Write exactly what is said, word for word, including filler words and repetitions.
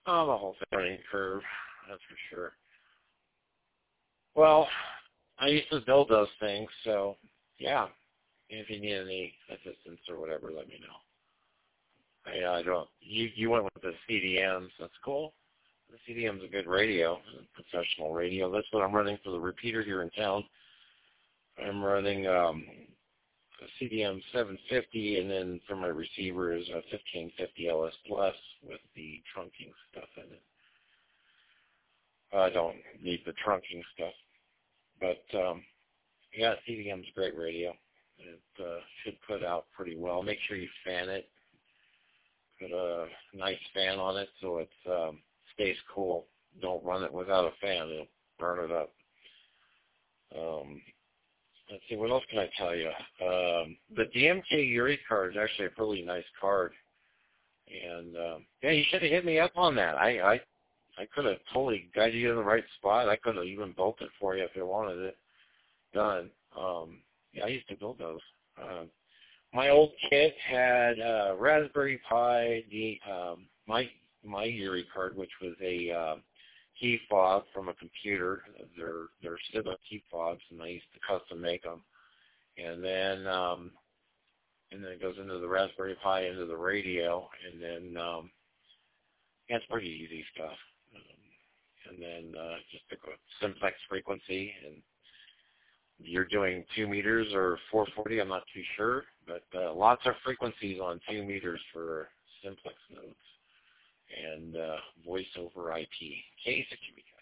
Oh, the whole learning curve, that's for sure. Well, I used to build those things, so yeah. If you need any assistance or whatever, let me know. I, I don't. You you went with the C D Ms. That's cool. The C D M's a good radio, a professional radio. That's what I'm running for the repeater here in town. I'm running um, a C D M seven fifty, and then for my receiver is a fifteen fifty L S Plus with the trunking stuff in it. I don't need the trunking stuff, but um, yeah, C D M's a great radio. It uh, should put out pretty well. Make sure you fan it. Put a nice fan on it so it um, stays cool. Don't run it without a fan. It'll burn it up. Um, let's see, what else can I tell you? Um, the D M K Yuri card is actually a really nice card. And, um, yeah, you should have hit me up on that. I, I, I could have totally guided you in the right spot. I could have even built it for you if you wanted it done. Um, yeah, I used to build those. Uh, my old kit had uh, Raspberry Pi, the um, my my Yuri card, which was a uh, key fob from a computer. They're they're Ciba key fobs, and I used to custom make them. And then um, and then it goes into the Raspberry Pi, into the radio, and then um, yeah, it's pretty easy stuff. Um, and then uh, just pick a simplex frequency, and you're doing two meters or four forty, I'm not too sure, but uh, lots of frequencies on two meters for simplex nodes and uh, voice over I P. K sixty